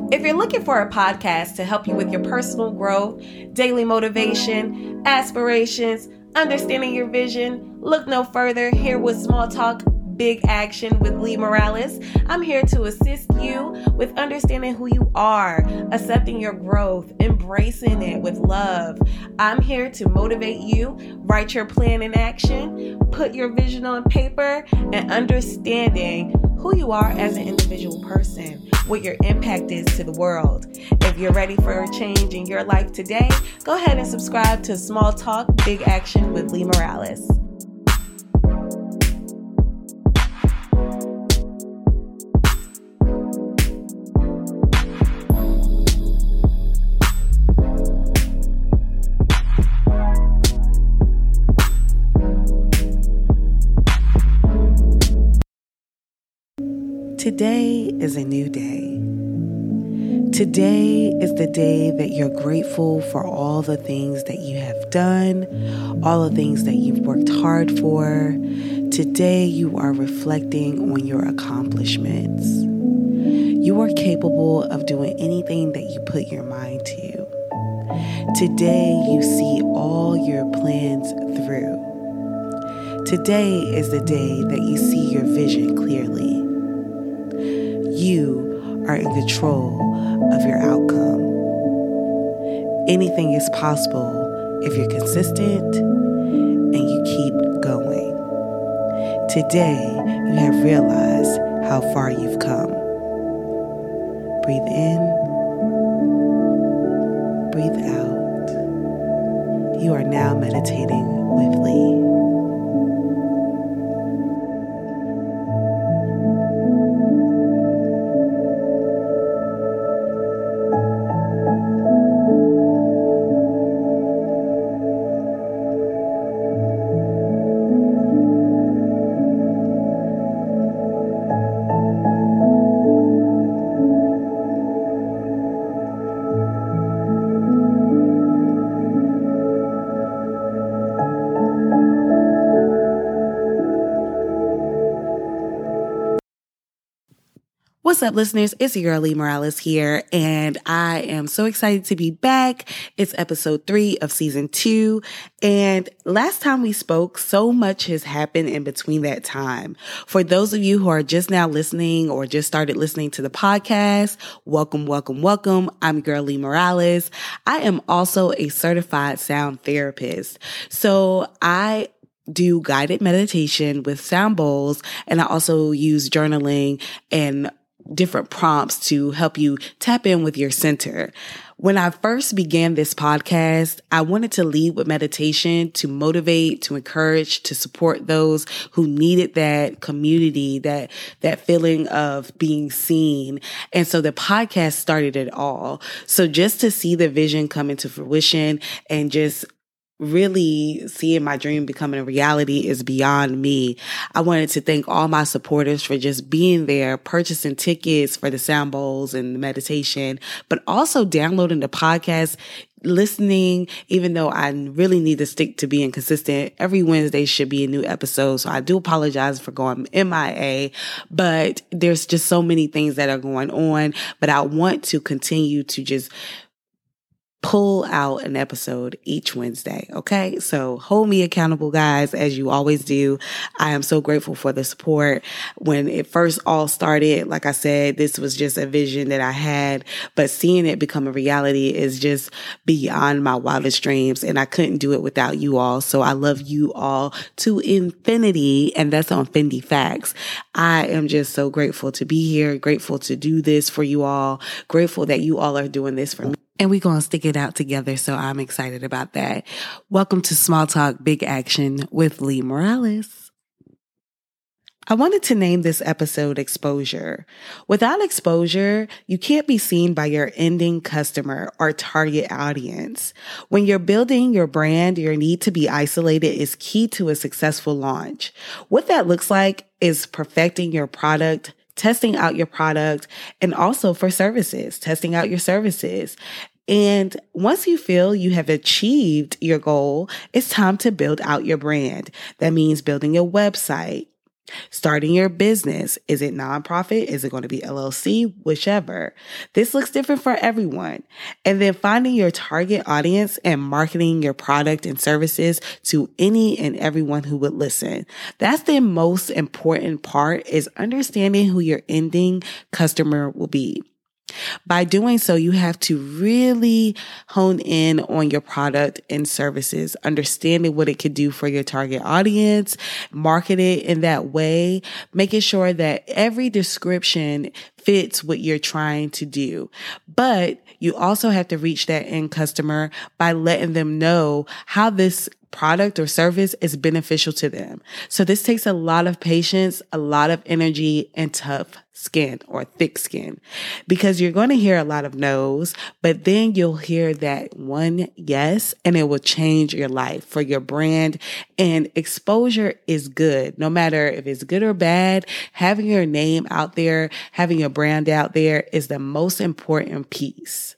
If you're looking for a podcast to help you with your personal growth, daily motivation, aspirations, understanding your vision, look no further. Here with Small Talk, Big Action with Lee Morales. I'm here to assist you with understanding who you are, accepting your growth, embracing it with love. I'm here to motivate you, write your plan in action, put your vision on paper, and understanding who you are as an individual person, what your impact is to the world. If you're ready for a change in your life today, go ahead and subscribe to Small Talk, Big Action with Lee Morales. Today is a new day. Today is the day that you're grateful for all the things that you have done, all the things that you've worked hard for. Today you are reflecting on your accomplishments. You are capable of doing anything that you put your mind to. Today you see all your plans through. Today is the day that you see your vision clearly. You are in control of your outcome. Anything is possible if you're consistent and you keep going. Today, you have realized how far you've come. Breathe in, breathe out. You are now meditating with Lee. What's up, listeners? It's your girl, Lee Morales here, and I am so excited to be back. It's episode 3 of season 2, and last time we spoke, so much has happened in between that time. For those of you who are just now listening or just started listening to the podcast, welcome, welcome, welcome. I'm your girl, Lee Morales. I am also a certified sound therapist, so I do guided meditation with sound bowls, and I also use journaling and different prompts to help you tap in with your center. When I first began this podcast, I wanted to lead with meditation to motivate, to encourage, to support those who needed that community, that feeling of being seen. And so the podcast started it all. So just to see the vision come into fruition and just really seeing my dream becoming a reality is beyond me. I wanted to thank all my supporters for just being there, purchasing tickets for the sound bowls and the meditation, but also downloading the podcast, listening, even though I really need to stick to being consistent. Every Wednesday should be a new episode. So I do apologize for going MIA, but there's just so many things that are going on, but I want to continue to just pull out an episode each Wednesday. Okay. So hold me accountable, guys, as you always do. I am so grateful for the support. When it first all started, like I said, this was just a vision that I had, but seeing it become a reality is just beyond my wildest dreams. And I couldn't do it without you all. So I love you all to infinity. And that's on Fendi Facts. I am just so grateful to be here, grateful to do this for you all, grateful that you all are doing this for me. And we're going to stick it out together, so I'm excited about that. Welcome to Small Talk, Big Action with Lee Morales. I wanted to name this episode Exposure. Without exposure, you can't be seen by your ending customer or target audience. When you're building your brand, your need to be isolated is key to a successful launch. What that looks like is perfecting your product, testing out your product, and also for services, testing out your services. And once you feel you have achieved your goal, it's time to build out your brand. That means building a website, Starting your business. Is it nonprofit? Is it going to be LLC? Whichever. This looks different for everyone. And then finding your target audience and marketing your product and services to any and everyone who would listen. That's the most important part, is understanding who your ending customer will be. By doing so, you have to really hone in on your product and services, understanding what it could do for your target audience, market it in that way, making sure that every description fits what you're trying to do. But you also have to reach that end customer by letting them know how this product or service is beneficial to them. So this takes a lot of patience, a lot of energy, and tough skin or thick skin, because you're going to hear a lot of no's, but then you'll hear that one yes, and it will change your life for your brand. And exposure is good. No matter if it's good or bad, having your name out there, having your brand out there is the most important piece.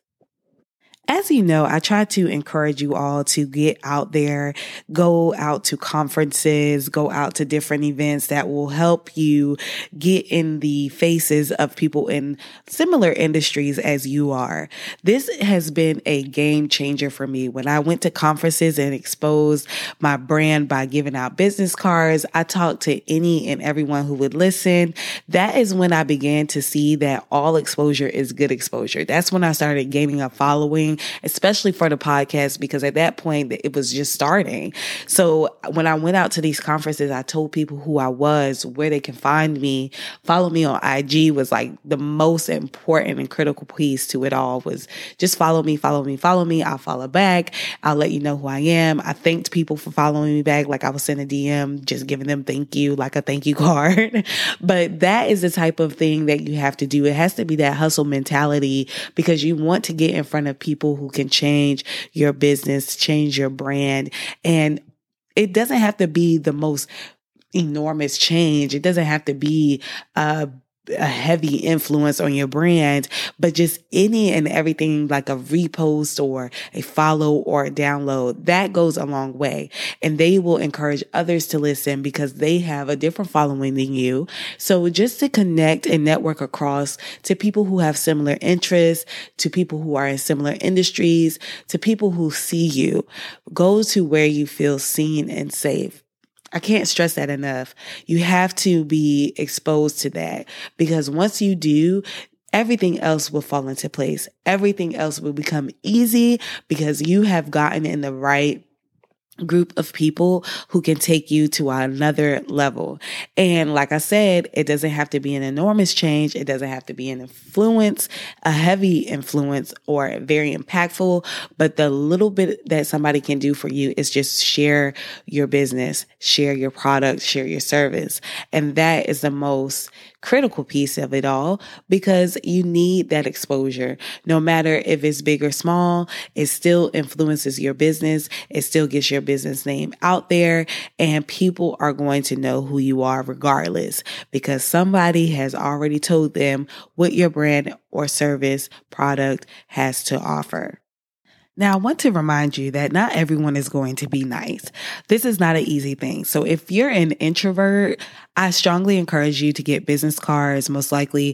As you know, I try to encourage you all to get out there, go out to conferences, go out to different events that will help you get in the faces of people in similar industries as you are. This has been a game changer for me. When I went to conferences and exposed my brand by giving out business cards, I talked to any and everyone who would listen. That is when I began to see that all exposure is good exposure. That's when I started gaining a following, especially for the podcast, because at that point it was just starting. So when I went out to these conferences, I told people who I was, where they can find me. Follow me on IG was like the most important and critical piece to it all, was just follow me, follow me, follow me. I'll follow back. I'll let you know who I am. I thanked people for following me back. Like I was sending a DM, just giving them thank you, like a thank you card. But that is the type of thing that you have to do. It has to be that hustle mentality, because you want to get in front of people who can change your business, change your brand. And it doesn't have to be the most enormous change. It doesn't have to be a heavy influence on your brand, but just any and everything like a repost or a follow or a download, that goes a long way. And they will encourage others to listen because they have a different following than you. So just to connect and network across to people who have similar interests, to people who are in similar industries, to people who see you, go to where you feel seen and safe. I can't stress that enough. You have to be exposed to that, because once you do, everything else will fall into place. Everything else will become easy because you have gotten in the right group of people who can take you to another level. And like I said, it doesn't have to be an enormous change. It doesn't have to be an influence, a heavy influence or very impactful, but the little bit that somebody can do for you is just share your business, share your product, share your service. And that is the most critical piece of it all, because you need that exposure. No matter if it's big or small, it still influences your business. It still gets your business name out there, and people are going to know who you are regardless, because somebody has already told them what your brand or service product has to offer. Now, I want to remind you that not everyone is going to be nice. This is not an easy thing. So if you're an introvert, I strongly encourage you to get business cards, most likely,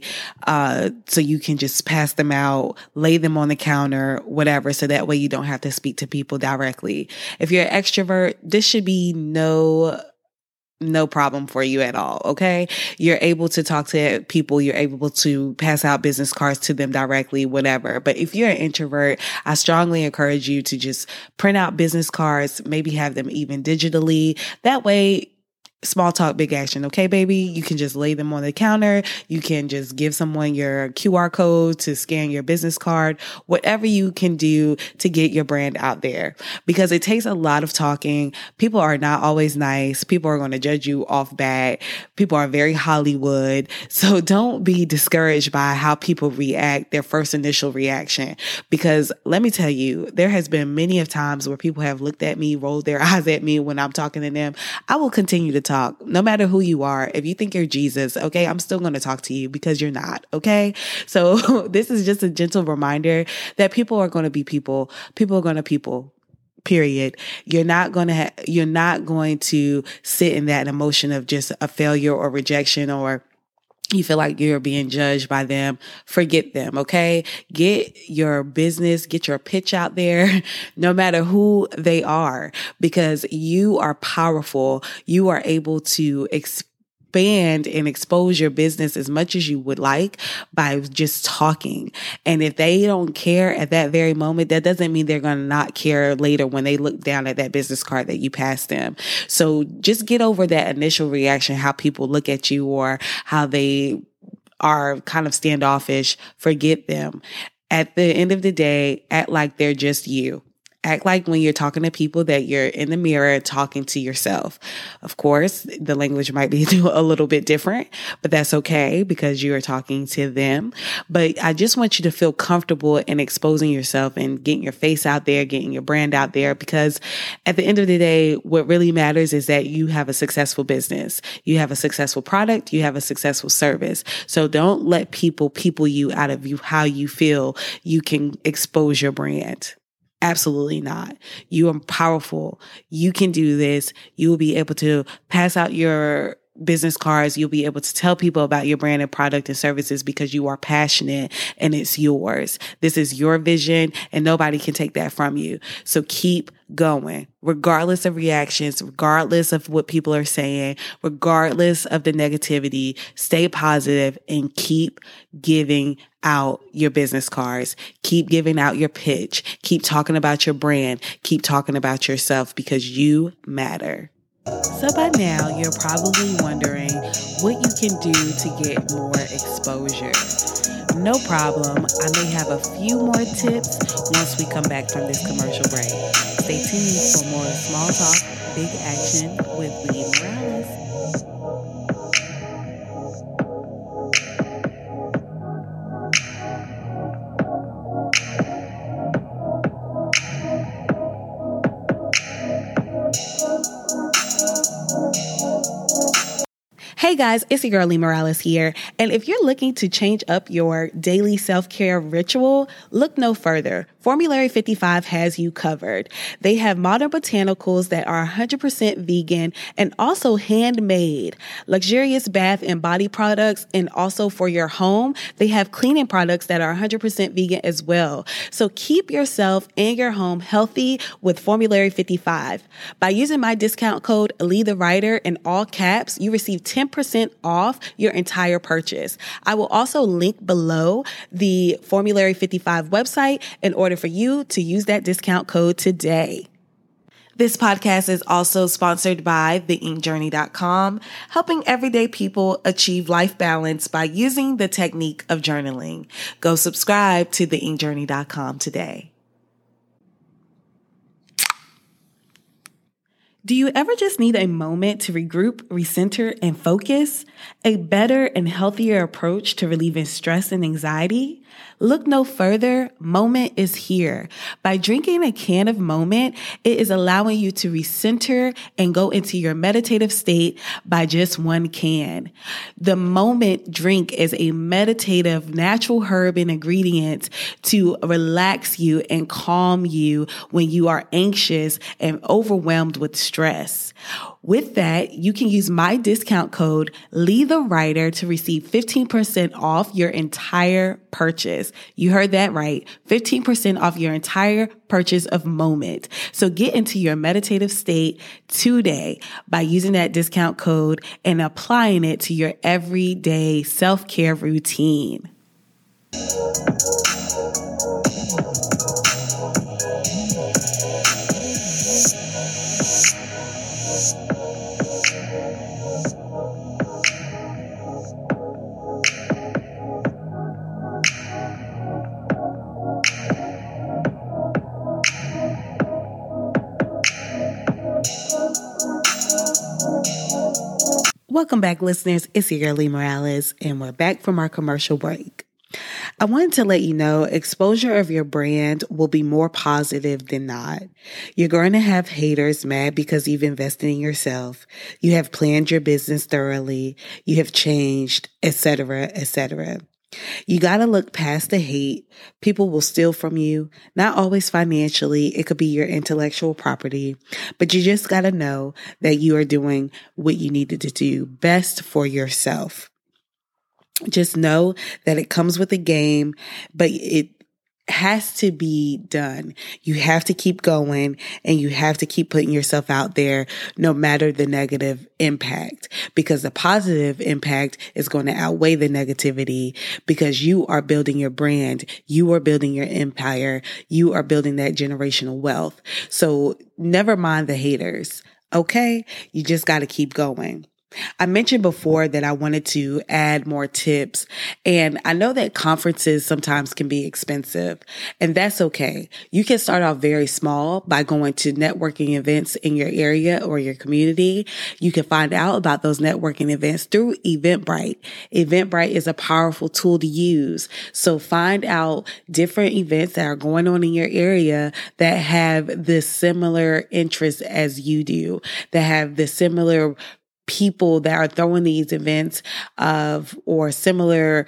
so you can just pass them out, lay them on the counter, whatever, so that way you don't have to speak to people directly. If you're an extrovert, this should be no problem for you at all. Okay. You're able to talk to people. You're able to pass out business cards to them directly, whatever. But if you're an introvert, I strongly encourage you to just print out business cards, maybe have them even digitally. That way, small talk, big action. Okay, baby, you can just lay them on the counter. You can just give someone your QR code to scan your business card, whatever you can do to get your brand out there, because it takes a lot of talking. People are not always nice. People are going to judge you off bat. People are very Hollywood. So don't be discouraged by how people react, their first initial reaction, because let me tell you, there has been many of times where people have looked at me, rolled their eyes at me when I'm talking to them. I will continue to talk. No matter who you are, if you think you're Jesus, okay, I'm still going to talk to you because you're not, okay? So this is just a gentle reminder that people are going to be people. People are going to people. period. You're not going to sit in that emotion of just a failure or rejection, or you feel like you're being judged by them. Forget them. Okay. Get your business, get your pitch out there, no matter who they are, because you are powerful. You are able to expand and expose your business as much as you would like by just talking. And if they don't care at that very moment, that doesn't mean they're going to not care later when they look down at that business card that you passed them. So just get over that initial reaction, how people look at you or how they are kind of standoffish. Forget them. At the end of the day, act like they're just you. Act like when you're talking to people that you're in the mirror talking to yourself. Of course, the language might be a little bit different, but that's okay because you are talking to them. But I just want you to feel comfortable in exposing yourself and getting your face out there, getting your brand out there, because at the end of the day, what really matters is that you have a successful business. You have a successful product. You have a successful service. So don't let people you out of how you feel you can expose your brand. Absolutely not. You are powerful. You can do this. You will be able to pass out your business cards. You'll be able to tell people about your brand and product and services because you are passionate and it's yours. This is your vision and nobody can take that from you. So keep going, regardless of reactions, regardless of what people are saying, regardless of the negativity. Stay positive and keep giving out your business cards. Keep giving out your pitch. Keep talking about your brand. Keep talking about yourself because you matter. So by now, you're probably wondering what you can do to get more exposure. No problem. I may have a few more tips once we come back from this commercial break. Stay tuned for more Small Talk, Big Action with Lee Morales. Hey guys, it's your girl Lee Morales here. And if you're looking to change up your daily self-care ritual, look no further. Formulary 55 has you covered. They have modern botanicals that are 100% vegan and also handmade, luxurious bath and body products, and also for your home, they have cleaning products that are 100% vegan as well. So keep yourself and your home healthy with Formulary 55. By using my discount code Lee the Writer in all caps, you receive 10% off your entire purchase. I will also link below the Formulary 55 website in order for you to use that discount code today. This podcast is also sponsored by theinkjourney.com, helping everyday people achieve life balance by using the technique of journaling. Go subscribe to theinkjourney.com today. Do you ever just need a moment to regroup, recenter, and focus? A better and healthier approach to relieving stress and anxiety? Look no further. Moment is here. By drinking a can of Moment, it is allowing you to recenter and go into your meditative state by just one can. The Moment drink is a meditative natural herb and ingredient to relax you and calm you when you are anxious and overwhelmed with stress. With that, you can use my discount code Lee the Writer to receive 15% off your entire purchase. You heard that right. 15% off your entire purchase of Moment. So get into your meditative state today by using that discount code and applying it to your everyday self-care routine. Welcome back, listeners. It's your girl, Lee Morales, and we're back from our commercial break. I wanted to let you know exposure of your brand will be more positive than not. You're going to have haters mad because you've invested in yourself. You have planned your business thoroughly. You have changed, etc., etc. You got to look past the hate. People will steal from you, not always financially. It could be your intellectual property, but you just got to know that you are doing what you needed to do best for yourself. Just know that it comes with a game, but it has to be done. You have to keep going and you have to keep putting yourself out there no matter the negative impact, because the positive impact is going to outweigh the negativity because you are building your brand. You are building your empire. You are building that generational wealth. So never mind the haters. Okay. You just got to keep going. I mentioned before that I wanted to add more tips, and I know that conferences sometimes can be expensive, and that's okay. You can start off very small by going to networking events in your area or your community. You can find out about those networking events through Eventbrite. Eventbrite is a powerful tool to use. So find out different events that are going on in your area that have the similar interests as you do, that have the similar people that are throwing these events or similar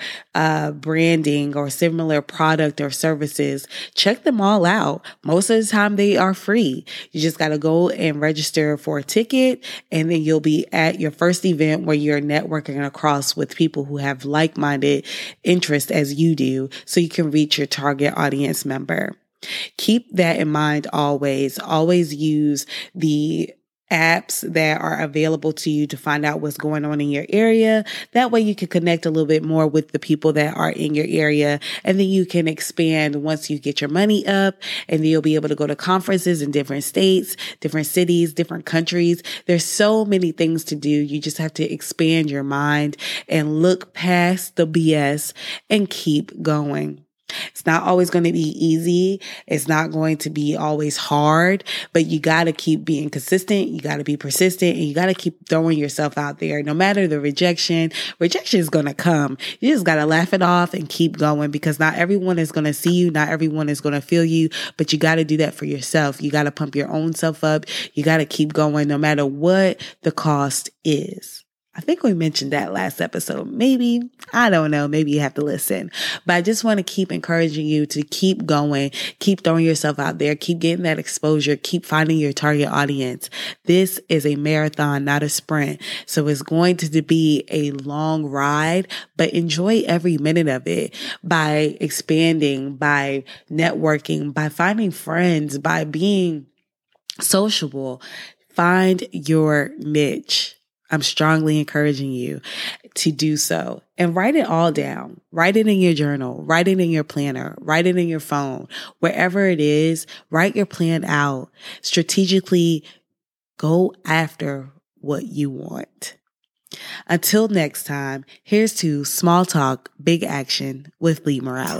branding or similar product or services. Check them all out. Most of the time they are free. You just got to go and register for a ticket, and then you'll be at your first event where you're networking across with people who have like-minded interests as you do, so you can reach your target audience member. Keep that in mind always. Always use the apps that are available to you to find out what's going on in your area. That way you can connect a little bit more with the people that are in your area, and then you can expand once you get your money up, and then you'll be able to go to conferences in different states, different cities, different countries. There's so many things to do. You just have to expand your mind and look past the BS and keep going. It's not always going to be easy. It's not going to be always hard, but you got to keep being consistent. You got to be persistent, and you got to keep throwing yourself out there. No matter the rejection is going to come. You just got to laugh it off and keep going, because not everyone is going to see you. Not everyone is going to feel you, but you got to do that for yourself. You got to pump your own self up. You got to keep going no matter what the cost is. I think we mentioned that last episode. Maybe, I don't know. Maybe you have to listen. But I just want to keep encouraging you to keep going, keep throwing yourself out there, keep getting that exposure, keep finding your target audience. This is a marathon, not a sprint. So it's going to be a long ride, but enjoy every minute of it by expanding, by networking, by finding friends, by being sociable. Find your niche. I'm strongly encouraging you to do so, and write it all down. Write it in your journal, write it in your planner, write it in your phone, wherever it is. Write your plan out. Strategically go after what you want. Until next time, here's to small talk, big action with Lee Morales.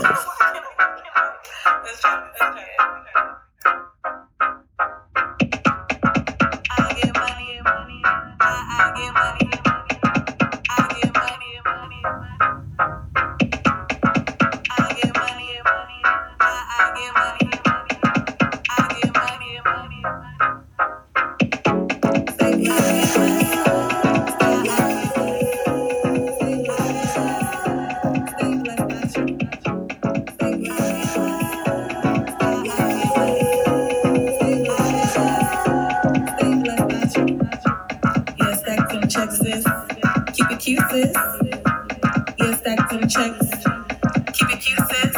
Keep it cute, sis. Yeah, stack them checks. Keep it cute, sis.